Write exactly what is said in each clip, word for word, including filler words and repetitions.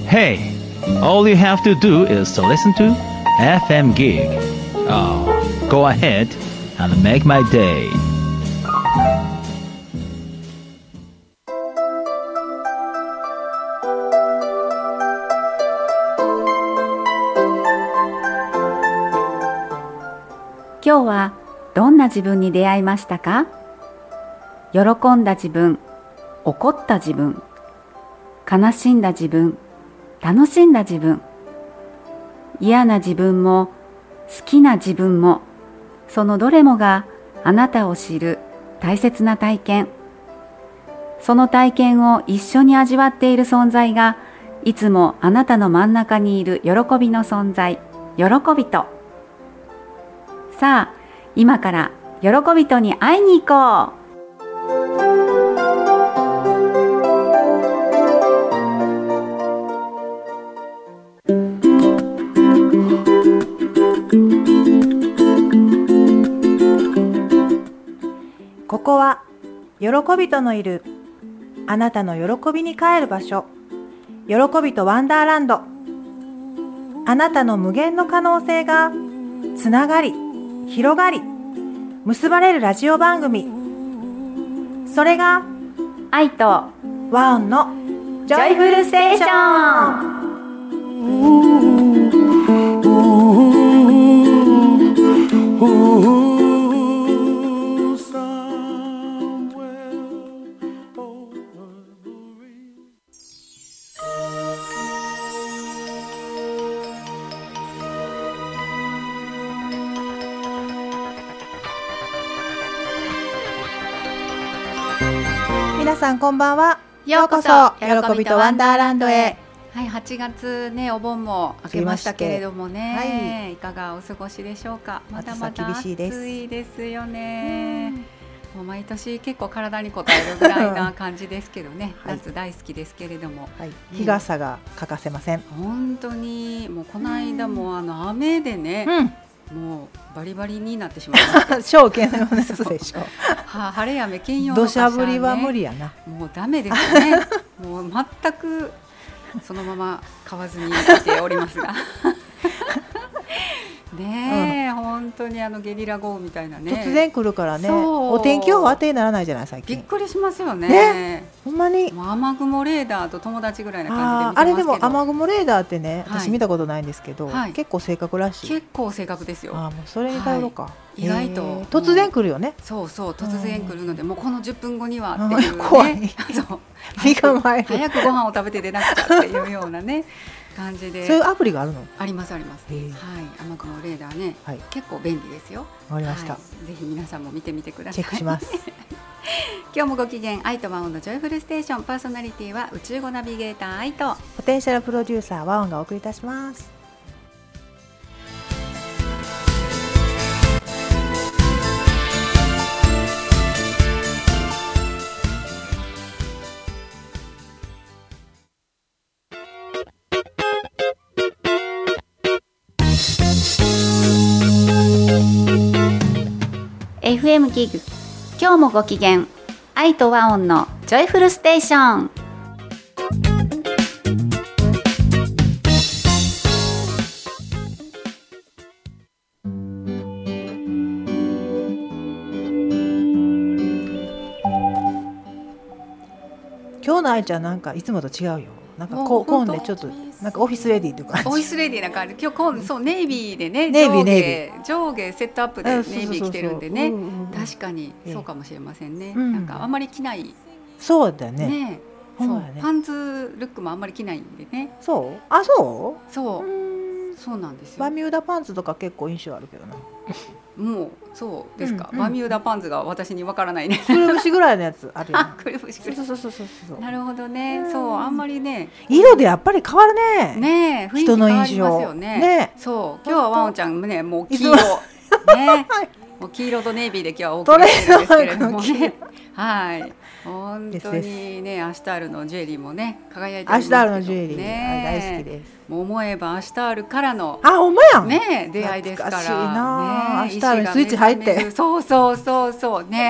Hey, all you have to do is to listen to エフエム Gig. Oh, go ahead and make my day. 今日はどんな自分に出会いましたか？喜んだ自分、怒った自分、悲しんだ自分、楽しんだ自分、嫌な自分も好きな自分も、そのどれもがあなたを知る大切な体験。その体験を一緒に味わっている存在が、いつもあなたの真ん中にいる喜びの存在、喜びと。さあ、今から喜びとに会いに行こう。 ここは喜びとのいるあなたの喜びに帰る場所、喜びとワンダーランド。あなたの無限の可能性がつながり広がり結ばれるラジオ番組、それが愛とワオンのジョイフルステーション。皆さんこんばんは。ようこそ喜びとワンダーランドへ。 はい、はちがつね、お盆も明けましたけれどもね、はい、いかがお過ごしでしょうか。まだまだ暑いですよね。もう毎年結構体に応えるぐらいな感じですけどね、はい、夏大好きですけれども、 はい、日傘が欠かせません。 本当にもうこの間もあの雨でね、うん、もうバリバリになってしまいました。 証券のやつでしょ。 は晴れ雨兼用の土砂降りは無理やな。 もうダメですね。もう全くそのまま買わずにいておりますが。ねえ、うん、本当にあのゲリラ豪雨みたいなね。 突然来るからね。お天気予報当てにならないじゃない最近。 びっくりしますよね。 ね、ほんまに。 もう雨雲レーダーと友達ぐらいな感じで見てますけど。 あ, あれでも雨雲レーダーってね、私見たことないんですけど、はい、結構正確らしい。 結構正確ですよ。 あ、もうそれに頼ろうか。はい、 意外と突然来るよね。 そうそう、突然来るので、もうこのじゅっぷんごにはっていうね。 怖い。 そう身構える。 早くご飯を食べて出なくちゃっていうようなね。感じで。 そういうアプリがあるの？ ありますあります。はい、雨雲レーダーね、はい、結構便利ですよ。 わかりました、 はい。ぜひ皆さんも見てみてください。 チェックします。 今日もご機嫌、愛とワオンのジョイフルステーション、パーソナリティは宇宙語ナビゲーター愛とポテンシャルプロデューサーワオンがお送りいたします。 エフエム ギグ、今日もご機嫌、愛とワオンのジョイフルステーション。 今日の愛ちゃんなんかいつもと違うよ。なんかこうコーンでちょっとなんかオフィスレディという感じ。 オフィスレディな感じ。今日コーン、そうネイビーでね、 ネイビーネイビー上下セットアップでネイビー着てるんでね、確かにそうかもしれませんね。うん、なんかあんまり着ない。 そうだね。 ね、そう、ね、パンツルックもあんまり着ないんでね。 そう？あ、そう？ そう、そうなんですよ。 バミューダパンツとか結構印象あるけどな。 もうそうですか、うんうん、バミューダパンツが私にわからないね。 くるぶしぐらいのやつあるよ、ね。 くるぶしぐらい。 そうそうそうそうそう。 なるほどね。うん、そうあんまりね。 色でやっぱり変わるね。 ね、雰囲気変わりますよね。ね、そう今日はワオンちゃんね、もう黄色ね、もう黄色とネイビーで今日はお送りしてるんですけれどもね。はい。本当にね、アシュタールのジュエリーもね輝いてるんですけどね。アシュタールのジュエリー、ね、大好きです。もう思えばアシュタールからのあ、ほんまやんね出会いですから。 懐かしいな、ね、アシュタールにスイッチ入って。 そうそうそうそうね。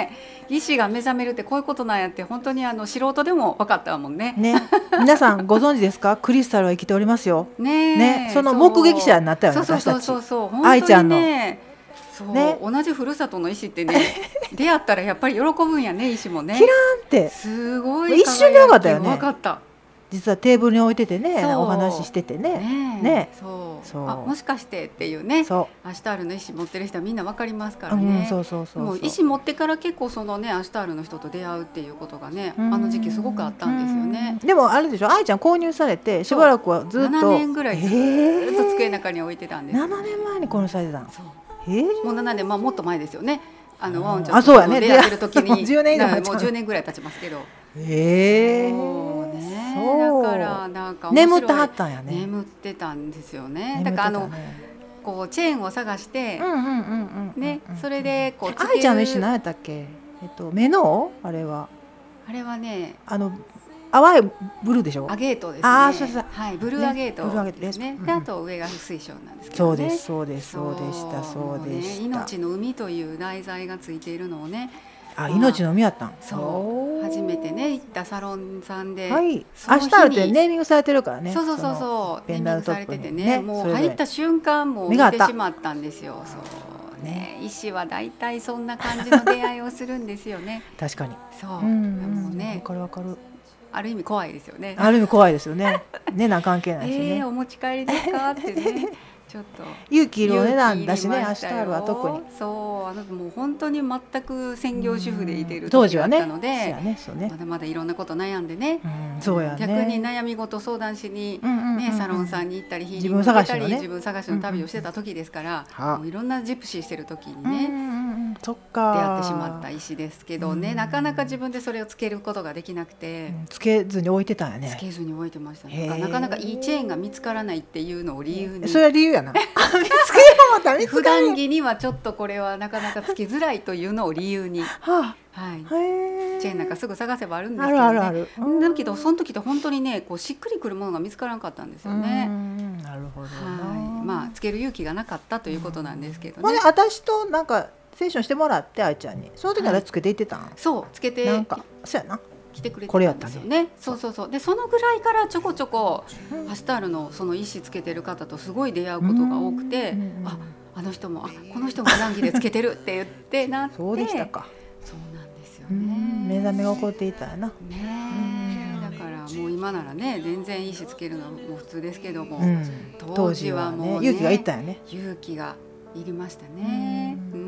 意志が目覚めるってこういうことなんやって本当にあの素人でも分かったもんね。 ね、皆さんご存知ですか？クリスタルは生きておりますよ。 ねね、その目撃者になったよね、 そうそう私たち。 そうそうそう、 愛ちゃんのね、そうね、同じふるさとの石ってね出会ったらやっぱり喜ぶんやね、石もね。 キラーンってすごい一瞬で分かったよね。 分かった。 実はテーブルに置いててね、お話ししててね。 ね, ねそうそう、あ、もしかしてっていうね、アシュタールの石持ってる人はみんな分かりますからね。 うん、そうそうそうそう。 もう石持ってから結構そのねアシュタールの人と出会うっていうことがね、あの時期すごくあったんですよね。 でもあれでしょ、愛ちゃん購入されてしばらくはずっとななねんぐらいずっと机の中に置いてたんです、 えー、ななねんまえに購入されてたの。そう、えー、 もうななねん、まあ、もっと前ですよね。あのワンちゃんと出会ってる時にもうじゅうねん以上もうじゅうねんぐらい経ちますけど。 えー、 そうね、だからなんか眠ってはったんやね。 眠ってたんですよね。だからあのこうチェーンを探してね、それでこうつける。 愛ちゃんの石何やったっけ？えっと目のあれはあれはね、 あの淡いブルーでしょ。 アゲートですね。 あ、そうそう、 はい、ブルーアゲートですね。で、あと上が水晶なんですけどね。 そうですそうですそうでしたそうでした。 命の海という題材がついているのをね。 あ、命の海やったん。 そう、初めてね行ったサロンさんで、 はい、アシュタールってネーミングされてるからね。 そうそうそうそう、ネーミングされててね、もう入った瞬間もう見てしまったんですよ。そうね、石はだいたいそんな感じの出会いをするんですよね。 確かに。 そう、もうね、 わかるわかる。 ある意味怖いですよね。 ある意味怖いですよね。値段関係ないしね。 えー、お持ち帰りですかってね。ちょっと勇気いるお値段だしね、アシュタールは特に。 そう、あのもう本当に全く専業主婦でいている時だったので、ねね、まだまだいろんなこと悩んでね、 うん、そうやね、 逆に悩み事相談しに、ね、サロンさんに行ったりヒーリング受受けたり自分探しの旅をしてた時ですから、うんうん、もういろんなジプシーしてる時にね、 うんうん、そっか出会ってしまった石ですけどね、うん、なかなか自分でそれをつけることができなくて、 うん、つけずに置いてたんやね。 つけずに置いてましたね。なかなかいいチェーンが見つからないっていうのを理由に。 それは理由やな。 普段着にはちょっとこれはなかなかつけづらいというのを理由に、はあ、はい、チェーンなんかすぐ探せばあるんですけどね。 あるあるある。 だけどその時って本当にねこうしっくりくるものが見つからなかったんですよね。 なるほど。 はい、まあつける勇気がなかったということなんですけどね。 これ私となんかセッションしてもらって愛ちゃんにその時はつけていってたん、はい、 そうつけてなんかそうやな来てくれてたんですよね。そうそうそう。でそのぐらいからちょこちょこ、うん、アシュタールのその石つけてる方とすごい出会うことが多くて、ああの人もあこの人も普段着でつけてるって言ってなって。 そうでしたか。 そうなんですよね。 目覚めが起こっていたよな。 ね、だからもう今ならね全然石つけるのも普通ですけども、うん、当時はもう、ね、 勇気がいったよね。 勇気がいりましたね。うん、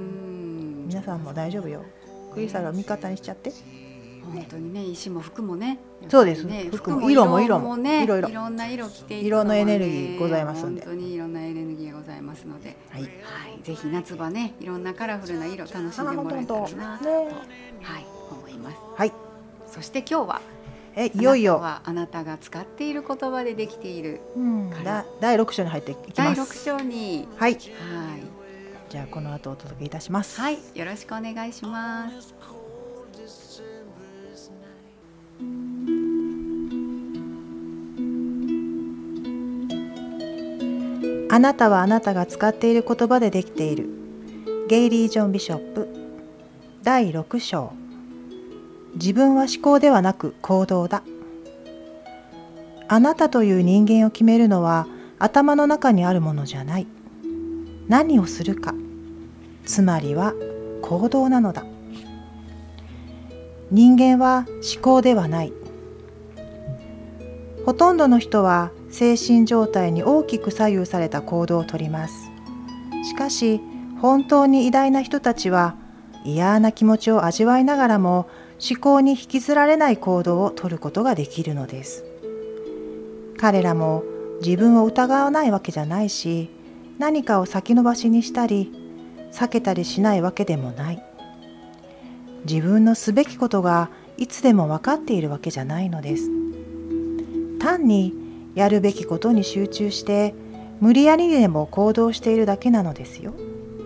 皆さんも大丈夫よ。クリスタルを味方にしちゃって。 本当にね石も服もね、 そうですね、服も色も色もね、 いろいろいろんな色着ているのも、ね、色のエネルギーございますので、 本当にいろんなエネルギーがございますので、 はい、はい、 ぜひ夏場ねいろんなカラフルな色楽しんでもらえたらなと、ね、はい思います。 はい。 そして今日はえいよいよはあなたが使っている言葉でできている、 うん、だだいろく章に入っていきます。 だいろく章に、 はい、はい、 じゃあこの後お届けいたします。 はい、よろしくお願いします。 あなたはあなたが使っている言葉でできている。ゲイリー・ジョン・ビショップだいろく章。自分は思考ではなく行動だ。あなたという人間を決めるのは頭の中にあるものじゃない。何をするか、つまりは行動なのだ。人間は思考ではない。ほとんどの人は精神状態に大きく左右された行動をとります。しかし本当に偉大な人たちは嫌な気持ちを味わいながらも思考に引きずられない行動をとることができるのです。彼らも自分を疑わないわけじゃないし、何かを先延ばしにしたり避けたりしないわけでもない。自分のすべきことがいつでも分かっているわけじゃないのです。単にやるべきことに集中して無理やりでも行動しているだけなのですよ。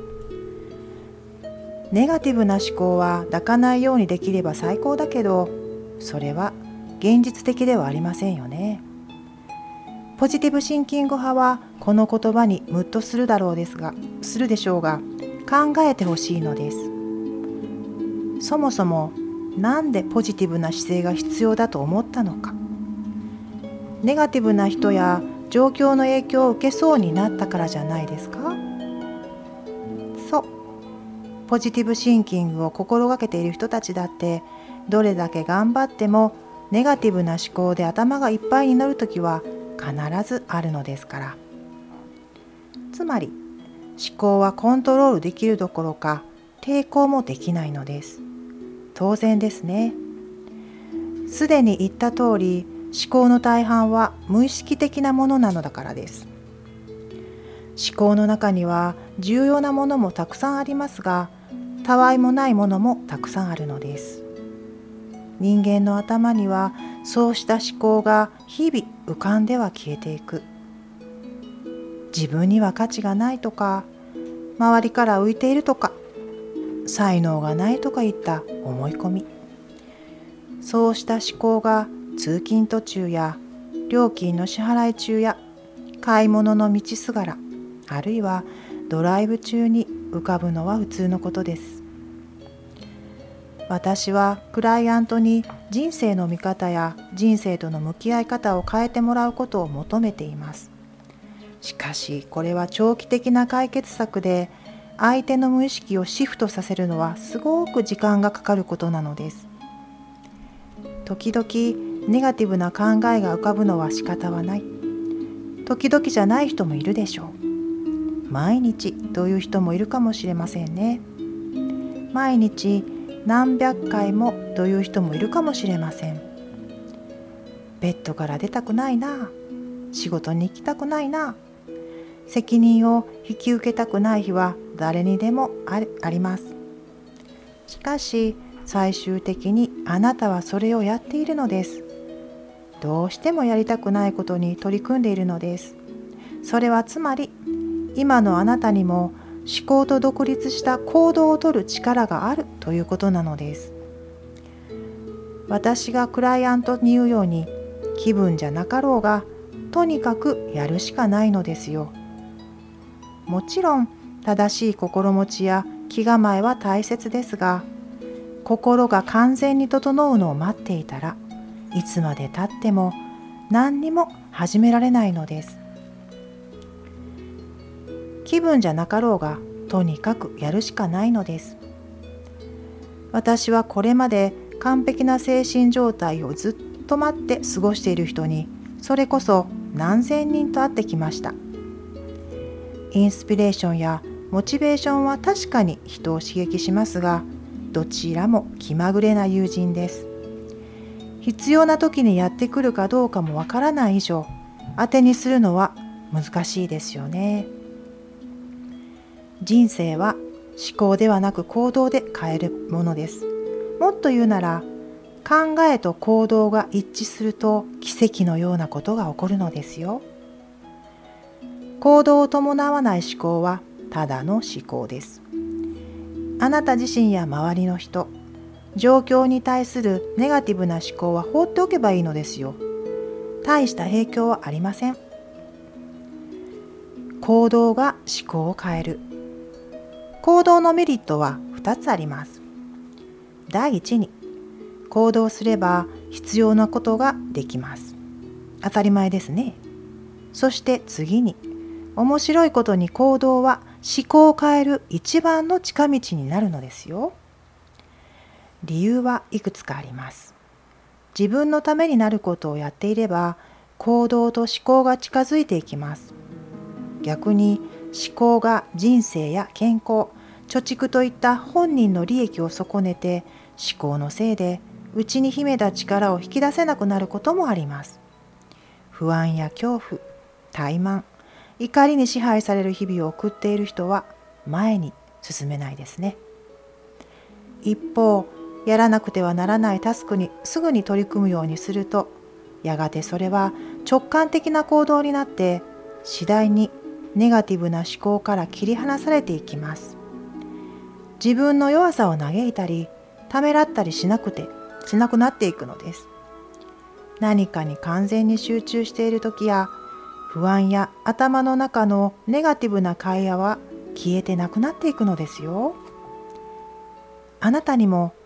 ネガティブな思考は抱かないようにできれば最高だけど、それは現実的ではありませんよね。ポジティブシンキング派はこの言葉にムッとするだろうですが、するでしょうが、考えてほしいのです。 そもそもなんでポジティブな姿勢が必要だと思ったのか。ネガティブな人や状況の影響を受けそうになったからじゃないですか。そう、ポジティブシンキングを心がけている人たちだって、どれだけ頑張ってもネガティブな思考で頭がいっぱいになるときは必ずあるのですから。つまり思考はコントロールできるどころか抵抗もできないのです。当然ですね。すでに言った通り、思考の大半は無意識的なものなのだからです。思考の中には重要なものもたくさんありますが、たわいもないものもたくさんあるのです。人間の頭にはそうした思考が日々浮かんでは消えていく。自分には価値がないとか、周りから浮いているとか、才能がないとかいった思い込み。そうした思考が通勤途中や料金の支払い中や買い物の道すがら、あるいはドライブ中に浮かぶのは普通のことです。私はクライアントに人生の見方や人生との向き合い方を変えてもらうことを求めています。しかしこれは長期的な解決策で、相手の無意識をシフトさせるのはすごく時間がかかることなのです。時々ネガティブな考えが浮かぶのは仕方はない。時々じゃない人もいるでしょう。毎日という人もいるかもしれませんね。毎日何百回もという人もいるかもしれません。ベッドから出たくないな、仕事に行きたくないな、責任を引き受けたくない日は誰にでもあります。しかし最終的にあなたはそれをやっているのです。どうしてもやりたくないことに取り組んでいるのです。それはつまり、今のあなたにも思考と独立した行動を取る力があるということなのです。私がクライアントに言うように、気分じゃなかろうがとにかくやるしかないのですよ。もちろん正しい心持ちや気構えは大切ですが、心が完全に整うのを待っていたらいつまで経っても何にも始められないのです。気分じゃなかろうがとにかくやるしかないのです。私はこれまで完璧な精神状態をずっと待って過ごしている人に、それこそ何千人と会ってきました。インスピレーションやモチベーションは確かに人を刺激しますが、どちらも気まぐれな友人です。必要な時にやってくるかどうかもわからない以上、当てにするのは難しいですよね。人生は思考ではなく行動で変えるものです。もっと言うなら、考えと行動が一致すると奇跡のようなことが起こるのですよ。行動を伴わない思考はただの思考です。あなた自身や周りの人、状況に対するネガティブな思考は放っておけばいいのですよ。大した影響はありません。行動が思考を変える。行動のメリットはふたつあります。第一に、行動すれば必要なことができます。当たり前ですね。そして次に、面白いことに行動は思考を変える一番の近道になるのですよ。理由はいくつかあります。自分のためになることをやっていれば、行動と思考が近づいていきます。逆に思考が人生や健康、貯蓄といった本人の利益を損ねて、思考のせいで内に秘めた力を引き出せなくなることもあります。不安や恐怖、怠慢、怒りに支配される日々を送っている人は前に進めないですね。一方、やらなくてはならないタスクにすぐに取り組むようにすると、やがてそれは直感的な行動になって、次第にネガティブな思考から切り離されていきます。自分の弱さを嘆いたり、ためらったりしなくて、しなくなっていくのです。何かに完全に集中しているときや、不安や頭の中のネガティブな会話は消えてなくなっていくのですよ。あなたにも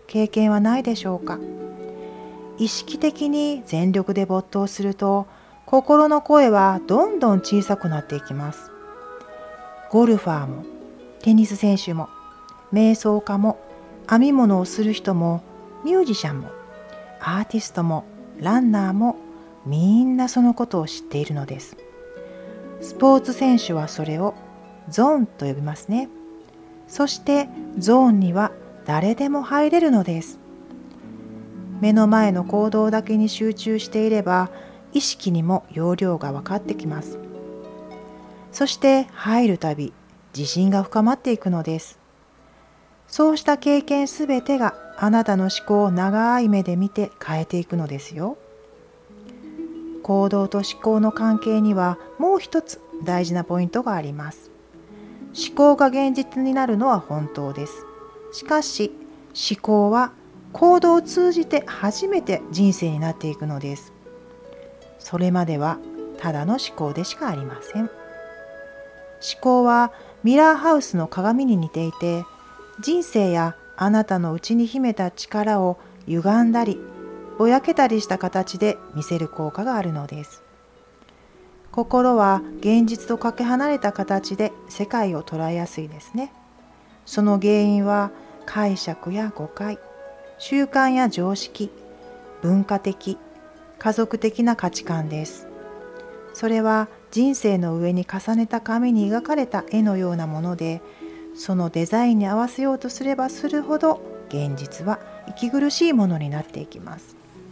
経験はないでしょうか。意識的に全力で没頭すると、心の声はどんどん小さくなっていきます。ゴルファーも、テニス選手も、瞑想家も、編み物をする人も、ミュージシャンも、アーティストも、ランナーも、みんなそのことを知っているのです。スポーツ選手はそれをゾーンと呼びますね。そしてゾーンには誰でも入れるのです。目の前の行動だけに集中していれば、意識にも要領が分かってきます。そして入るたび自信が深まっていくのです。そうした経験すべてがあなたの思考を長い目で見て変えていくのですよ。行動と思考の関係にはもう一つ大事なポイントがあります。思考が現実になるのは本当です。しかし思考は行動を通じて初めて人生になっていくのです。それまではただの思考でしかありません。思考はミラーハウスの鏡に似ていて、人生やあなたの内に秘めた力を歪んだりぼやけたりした形で見せる効果があるのです。心は現実とかけ離れた形で世界を捉えやすいですね。その原因は解釈や誤解、習慣や常識、文化的、家族的な価値観です。それは人生の上に重ねた紙に描かれた絵のようなもので、そのデザインに合わせようとすればするほど現実は息苦しいものになっていきます。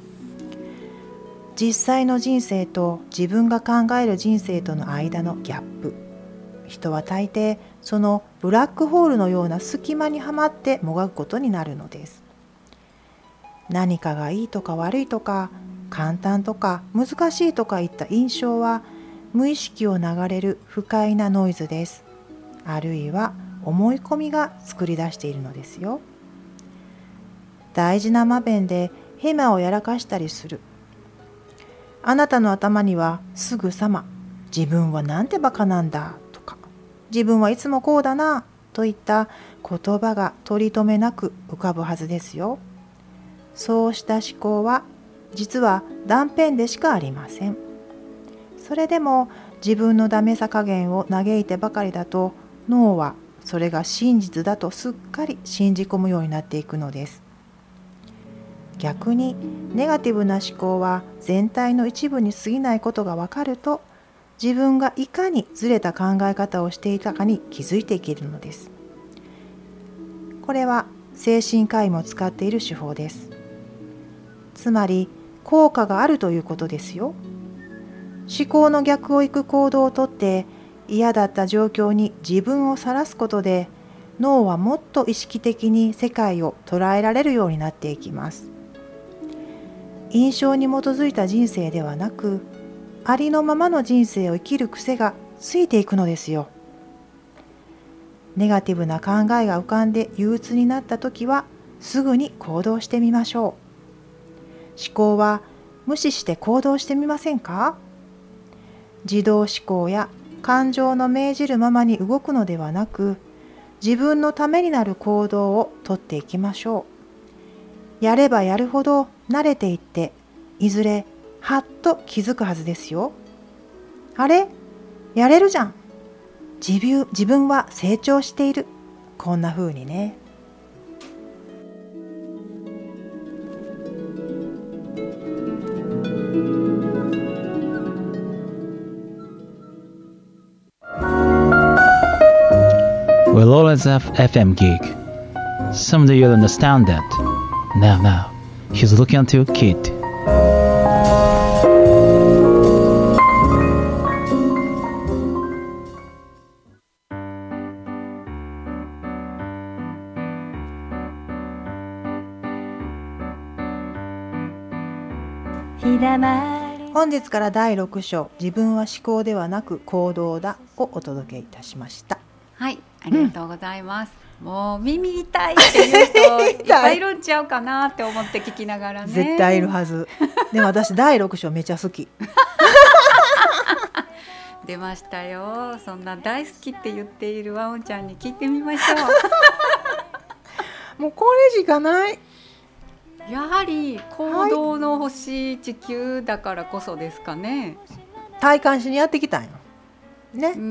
実際の人生と自分が考える人生との間のギャップ。人は大抵そのブラックホールのような隙間にはまってもがくことになるのです。何かがいいとか悪いとか、簡単とか難しいとかいった印象は無意識を流れる不快なノイズです。あるいは思い込みが作り出しているのですよ。大事な場面でヘマをやらかしたりする。あなたの頭にはすぐさま自分はなんてバカなんだとか、自分はいつもこうだなといった言葉が取り留めなく浮かぶはずですよ。そうした思考は実は断片でしかありません。それでも自分のダメさ加減を嘆いてばかりだと、脳はそれが真実だとすっかり信じ込むようになっていくのです。逆にネガティブな思考は全体の一部に過ぎないことが分かると、自分がいかにずれた考え方をしていたかに気づいていけるのです。これは精神科医も使っている手法です。つまり効果があるということですよ。思考の逆を行く行動をとって嫌だった状況に自分をさらすことで、脳はもっと意識的に世界を捉えられるようになっていきます。印象に基づいた人生ではなく、ありのままの人生を生きる癖がついていくのですよ。ネガティブな考えが浮かんで憂鬱になったときは、すぐに行動してみましょう。思考は無視して行動してみませんか？自動思考や感情の命じるままに動くのではなく、自分のためになる行動をとっていきましょう。やればやるほど慣れていって、いずれはっと気づくはずですよ。あれ？やれるじゃん。自分、自分は成長している。こんな風にね。 We'll always have F M gig. Someday you'll understand that. Now, now, he's looking at your kid. He 本日からだいろく章、自分は思考ではなく行動だをお届けいたしました。 はい、ありがとうございます、うん、もう耳痛いっていう人いっぱいいるんちゃうかなって思って聞きながらね。 絶対いるはず。でも私だいろく章めっちゃ好き。 出ましたよ。そんな大好きって言っているワオンちゃんに聞いてみましょう。 もうこれしかない。 やはり行動の星地球だからこそですかね。 体感しにやってきたんよね。 うん、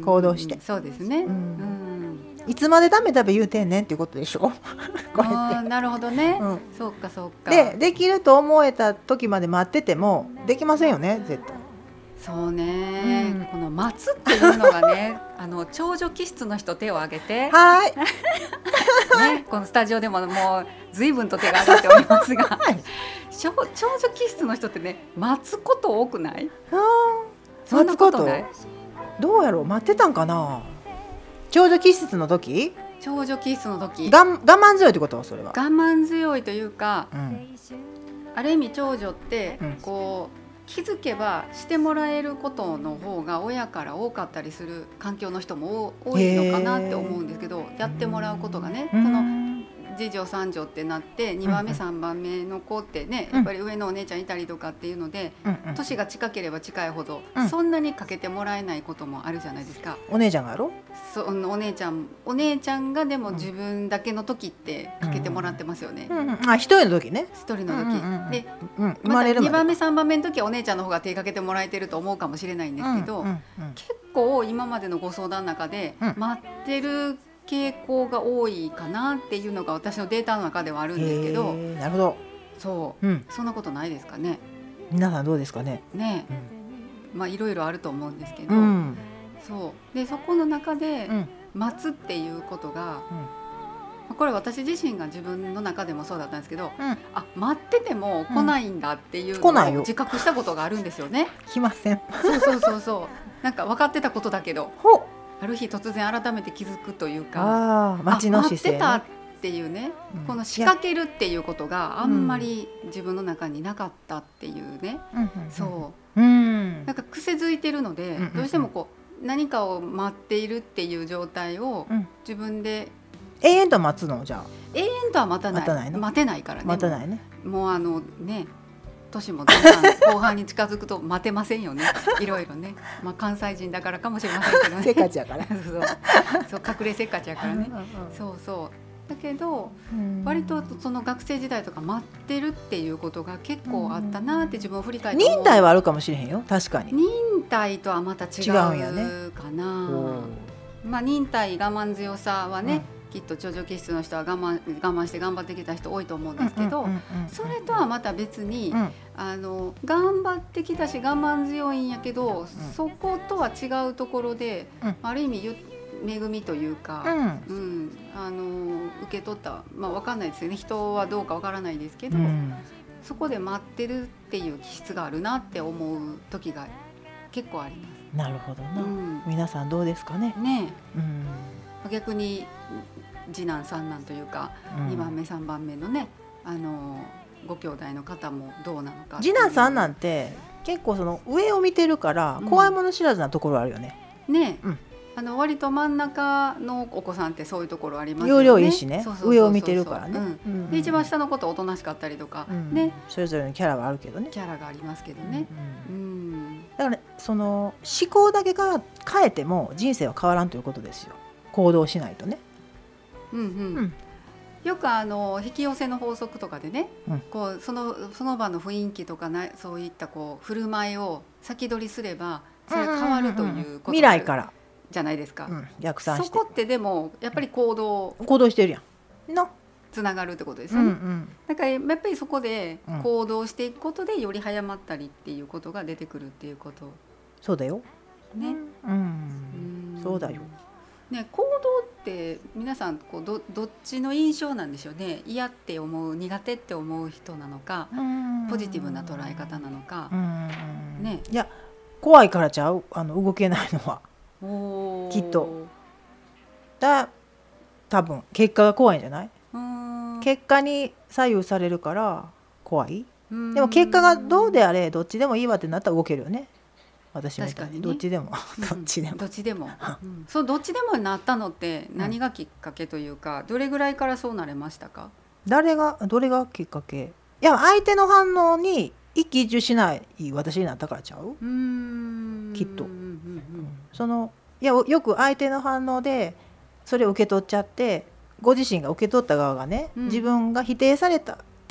行動して、 そうですね、 うんうんいつまでダメダメ言うてんねんっていうことでしょこうやってあーなるほどね、 うんそうかそうか。 でできると思えた時まで待っててもできませんよね絶対。 そうね、 うんこの待つっていうのがねあの長女気質の人手を挙げて、 はい、 ね、このスタジオでももう随分と手が挙がっておりますが、 はい、 長長女気質の人ってね待つこと多くない？ あそんなことない？ どうやろう、待ってたんかな。長女気質の時、 長女気質の時がん我慢強いってことはそれは、 我慢強いというか、 うん、 ある意味長女ってうんこう気づけばしてもらえることの方が親から多かったりする環境の人も多いのかなって思うんですけど、やってもらうことがね、 うんその次女三女ってなってにばんめうんさんばんめの子ってね、 うんやっぱり上のお姉ちゃんいたりとかっていうので、 うんうん、 年が近ければ近いほど、 うんそんなにかけてもらえないこともあるじゃないですか。 お姉ちゃんがやろ、 そのお姉ちゃんお姉ちゃんがでも自分だけの時ってかけてもらってますよね、 うんうん、あ一人の時ね、 一人の時、 うんうんうんでうん、生またまれるまでにばんめさんばんめの時はお姉ちゃんの方が手かけてもらえてると思うかもしれないんですけど、 うんうんうん、 結構今までのご相談の中で、 うん待ってる傾向が多いかなっていうのが私のデータの中ではあるんですけど、 へーなるほど、 そうん、 うそんなことないですかね。 皆さんどうですかね、 ねうんまあいろいろあると思うんですけど、 うんそうでそこの中でうん待つっていうことが、 うんこれ私自身が自分の中でもそうだったんですけど、 うん、 あ待ってても来ないんだっていう来ないよのを自覚したことがあるんですよね。 来ません。 そうそうそうそうなんか分かってたことだけどほある日突然改めて気づくというか、 ああ、待ちの姿勢、ね、 あ待ってたっていうね、 うんこの仕掛けるっていうことがあんまり自分の中になかったっていうね、 うんうん、 そうう、ん、 なんか癖づいてるので、 うんうんうん、 どうしてもこう何かを待っているっていう状態をうん、 自分で永遠と待つのじゃあ永遠とは待たない待たないの待てないからね、 待たないね、 もうあのね年もだんだん後半に近づくと待てませんよねいろいろね、まあ、関西人だからかもしれませんけどねせっかちやからそうそうそう隠れせっかちやからねそうそうだけどうん割とその学生時代とか待ってるっていうことが結構あったなって自分を振り返って思う。 忍耐はあるかもしれへんよ、確かに。 忍耐とはまた違う違うんやねかな、まあ、忍耐我慢強さはね、きっと長女気質の人は我慢、我慢して頑張ってきた人多いと思うんですけど、それとはまた別に、 うん、 あの頑張ってきたし我慢強いんやけど、そことは違うところで、 うん、 ある意味恵みというか、 うんうん、あの受け取った、まあ、分かんないですよね、人はどうか分からないですけど、 うん、 そこで待ってるっていう気質があるなって思う時が結構あります。 なるほどな、 うん、 皆さんどうですかね。 ねうん、 逆に次男三男というか、うん、にばんめさんばんめのね、あのご兄弟の方もどうなのか。 次男三男って結構その上を見てるから怖いもの知らずなところあるよね。 うん、ね、 うん、 あの割と真ん中のお子さんってそういうところありますよね。 容量いいしね、上を見てるからね。 うんうん、で一番下の子とおとなしかったりとか、うん、ね、 それぞれのキャラはあるけどね。 キャラがありますけどね。うんうんうん、 だから、ね、その思考だけが変えても人生は変わらんということですよ。行動しないとね。 うんうんうん、よくあの引き寄せの法則とかでね、うん、こうそのその場の雰囲気とかな、そういったこう振る舞いを先取りすればそれ変わるということ、 未来からじゃないですか、 うん、逆算して。 そこってでもやっぱり行動行動してるやんのつながるってことですよね、うんうん、だからやっぱりそこで行動していくことでより早まったりっていうことが出てくるっていうこと。 そうだよね、 うん、うん、そうだよね、行動って皆さんこう ど, どっちの印象なんでしょうね。嫌って思う、苦手って思う人なのか、ポジティブな捉え方なのか、ね、 いや怖いからちゃう、あの動けないのはおきっとだ、多分結果が怖いんじゃない？結果に左右されるから怖い。でも結果がどうであれどっちでもいいわってなったら動けるよね。私みたいに、ね、どっちでもどっちでもどっちでも、うん、そうどっちでもになったのって何がきっかけというか、うん、どれぐらいからそうなれましたか？ 誰がどれがきっかけ？いや相手の反応に一喜一憂しない私になったからちゃう？うーんきっと、うんうんうん、そのいやよく相手の反応でそれを受け取っちゃってご自身が受け取った側がね、うん、自分が否定されたっ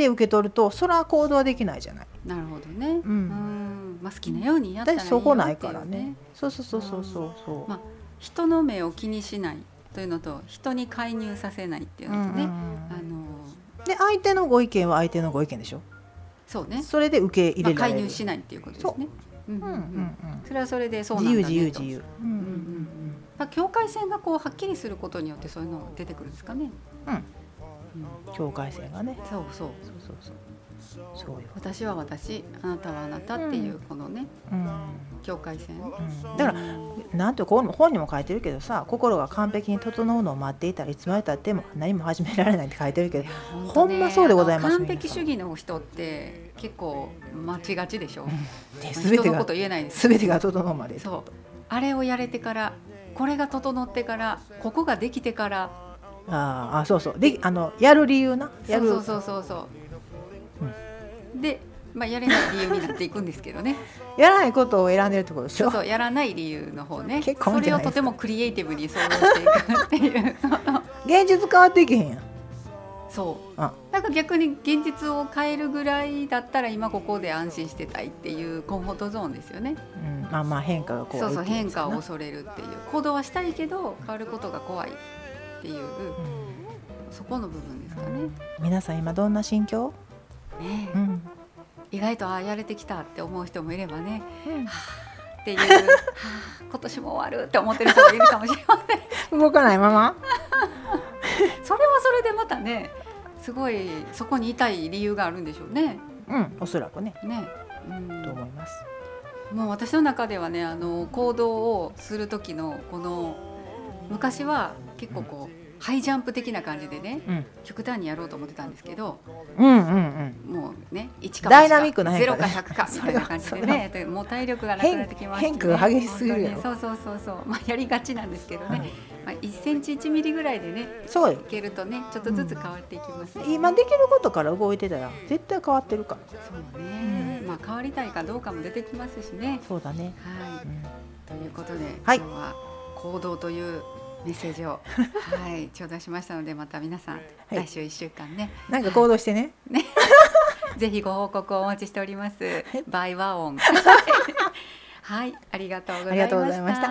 て受け取るとそれは行動はできないじゃない。 なるほどね、 うんうんまあ、好きなようにやったらいいよっていう、ね、 そこないからね。そうそうそうそうそうそう、 まあ、人の目を気にしないというのと人に介入させないっていうのとね、うんうんうん、あので相手のご意見は相手のご意見でしょ。 そうね、 それで受け入れられる、 まあ、介入しないっていうことですね。うんうんうんうん、それはそれでそうなんだねと。 自由自由自由、うんうんうん、 まあ、境界線がこうはっきりすることによってそういうのが出てくるんですかね。 うん、うん、境界線がね。 そうそうそうそうそうそうよ。 私は私、あなたはあなたっていうこのね、うん、境界線、うん、 だからなんてこう本にも書いてるけどさ、心が完璧に整うのを待っていたらいつまでたっても何も始められないって書いてるけど、ほんまそうでございます。 完璧主義の人って結構待ちがちでしょ。 で全てがこと言えないです。 全てが整うまで。 そう、あれをやれてから、これが整ってから、ここができてから、 ああそうそう、であのやる理由な、やるそうそうそうそう、うん、で、まあ、やれない理由になっていくんですけどねやらないことを選んでるところでしょ。 そうそう、やらない理由の方ね。 結構それをとてもクリエイティブに想像していくっていう現実変わっていけへんやん。 そう、あ、なんか逆に現実を変えるぐらいだったら今ここで安心してたいっていうコンフォートゾーンですよね、 うん、まあまあ変化が怖い。 そうそう、変化を恐れるっていう、行動はしたいけど変わることが怖いっていう、うん、そこの部分ですかね、うん、 皆さん今どんな心境、 ね、うん、意外とあやれてきたって思う人もいればね、うん、はぁっていうはぁ今年も終わるって思ってる人もいるかもしれません動かないままそれはそれでまたね、すごいそこにいたい理由があるんでしょうね。 うん、おそらくね。 ね、うん、 と思います。 もう私の中ではね、あの行動をする時のこの昔は結構こうハイジャンプ的な感じでね、うん、極端にやろうと思ってたんですけど、うんうんうん、もうねいちかダイナミックな変化、 ゼロかひゃくかみたいな感じでねもう体力がなくなってきまして、ね、 変化が激しすぎるやろ。 そうそうそうそう、まあ、やりがちなんですけどね、はい、まあ、いっセンチいちミリぐらいでねそういけるとねちょっとずつ変わっていきますね、 うん、今できることから動いてたら絶対変わってるから。 そうね、うん、まあ、変わりたいかどうかも出てきますしね。 そうだね、 はい、うん、ということで、 はい、 今日は行動というメッセージをはい頂戴しましたので、また皆さん、はい、来週いっしゅうかんねなんか行動してね、 ねぜひご報告をお待ちしております、はい、バイワオンはい、ありがとうございました。ありがとうございました。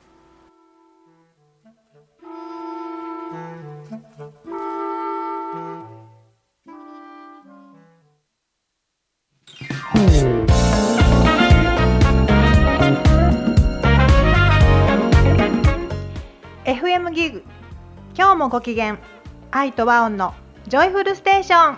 エフエム ギグ、今日もご機嫌、愛と和音のジョイフルステーション。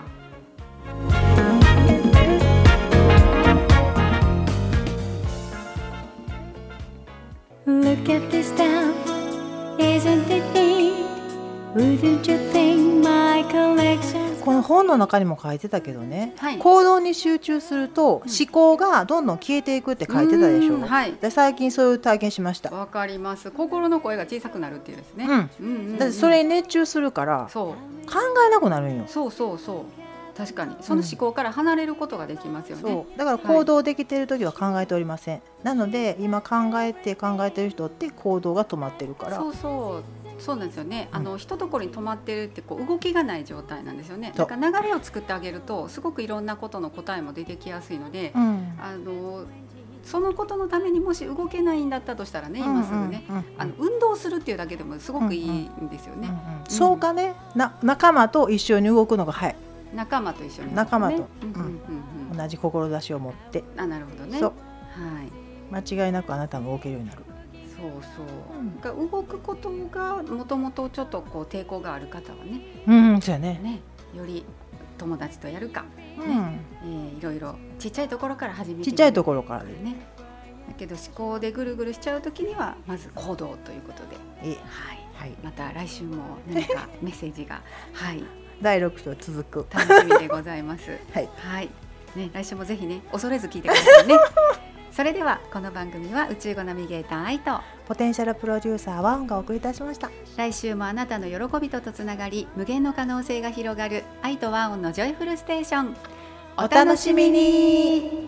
Look at this stuff, isn't it neat? Wouldn't you think my collection? この本の中にも書いてたけどね、 はい、 行動に集中すると思考がどんどん消えていくって書いてたでしょ、うん、はい、で最近そういう体験しました。 わかります。心の声が小さくなるっていうですね、 うんうんうんうん、だってそれに熱中するからそう考えなくなるんよ。 そうそうそう、確かにその思考から離れることができますよね、うん、 そうだから行動できているときは考えておりません、はい、なので今考えて考えてる人って行動が止まってるから。 そうそうそうなんですよね、うん、あの一ところに止まってるってこう動きがない状態なんですよね。だから流れを作ってあげるとすごくいろんなことの答えも出てきやすいので、うん、あのそのことのためにもし動けないんだったとしたらね、今すぐね、うんうんうん、あの運動するっていうだけでもすごくいいんですよね、うんうんうんうん、 そうかね、な仲間と一緒に動くのが早い。 仲間と一緒に、ね、 仲間と、 うんうんうん、 同じ志を持って。 あ、なるほどね。 そう、 はい、 間違いなくあなたも動けるようになる。 そうそう、うん、動くことがもともとちょっとこう抵抗がある方はね、 うん、そうやね、 ね、より友達とやるか、 うんね、えー、いろいろちっちゃいところから始めてちっちゃいところからでね。 だけど思考でぐるぐるしちゃうときにはまず行動ということで、 えはいはい、また来週も何かメッセージがはいだいろく章続く楽しみでございますはい、 はいね、来週もぜひね恐れず聞いてくださいねそれではこの番組は宇宙語ナビゲーター愛とポテンシャルプロデューサーワンがお送りいたしました。 来週もあなたの喜びととつながり無限の可能性が広がる愛とワンオンのジョイフルステーション、お楽しみに。